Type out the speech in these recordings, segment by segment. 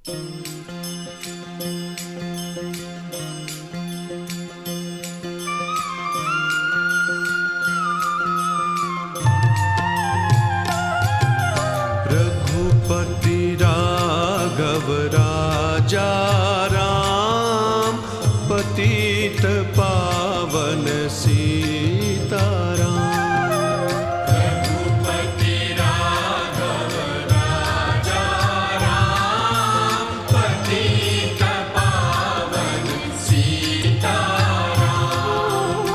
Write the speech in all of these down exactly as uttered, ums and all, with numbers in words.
रघुपति राघव राजा राम, पतित पावन सीताराम। रघुपति राघव राजा राम, पतित पावन सीताराम।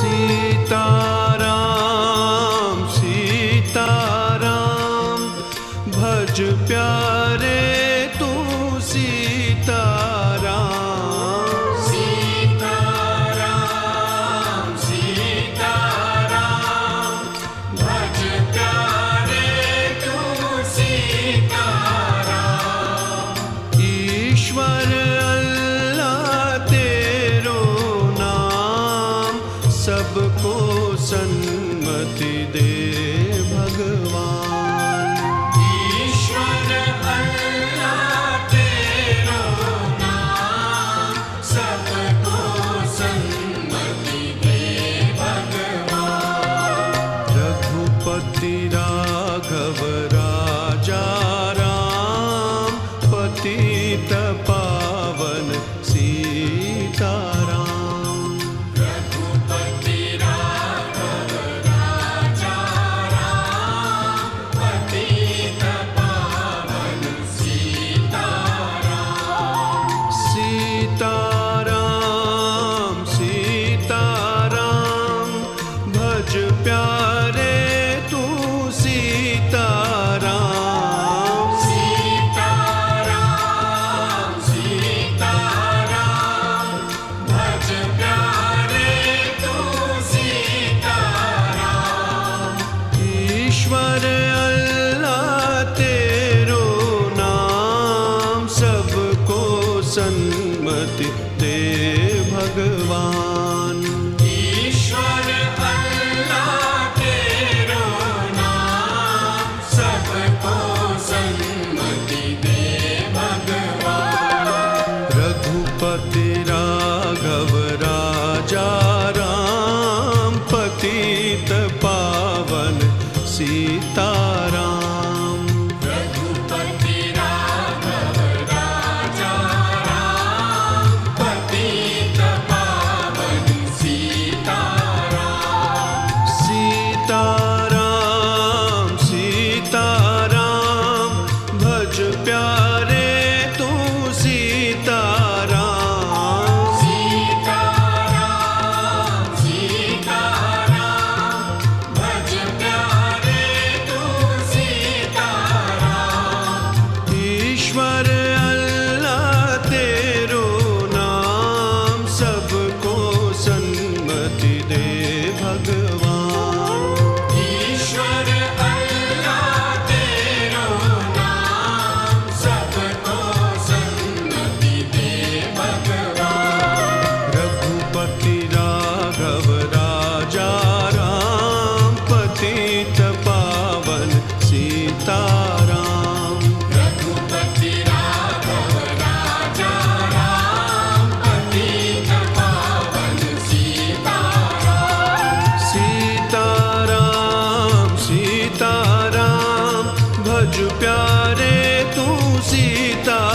सीताराम सीताराम, भज प्यारे तू सीताराम। सीताराम सीताराम, भज प्यारे तू सीताराम। ईश्वर अल्लाह तेरो नाम, सबको सन्मति दे भगवान। ईश्वर अल्लाह तेरो नाम, सबको सन्मति दे भगवान। रघुपति राघव राजा राम, पतित पावन सीताराम। रघुपति राघव राजा राम, पतित पावन सीताराम। सीताराम सीताराम, भज प्यारे तू सीताराम। सीताराम सीताराम, भज प्यारे तू सीताराम। ईश्वर अल्लाह तेरो नाम, सबको सन्मति दे भगवान। ईश्वर अल्लाह तेरो नाम, सबको सन्मति दे भगवान। रघुपति राघव राजा राम, पतित पावन सीताराम। रघुपति राघव राजा राम, पतित पावन सीताराम। सीताराम सीताराम, भज प्यारे तू सीताराम। सीताराम सीताराम, भज प्यारे तू सीताराम। ईश्वर अल्लाह तेरो नाम, सबको सन्मति दे भगवान। ईश्वर अल्लाह तेरो नाम, सबको सन्मति दे भगवान। रघुपति राघव राजा राम, पतित पावन सीताराम। रघुपति राघव राजा राम, पतित पावन सीताराम। सीताराम सीताराम, भज प्यारे तू सीता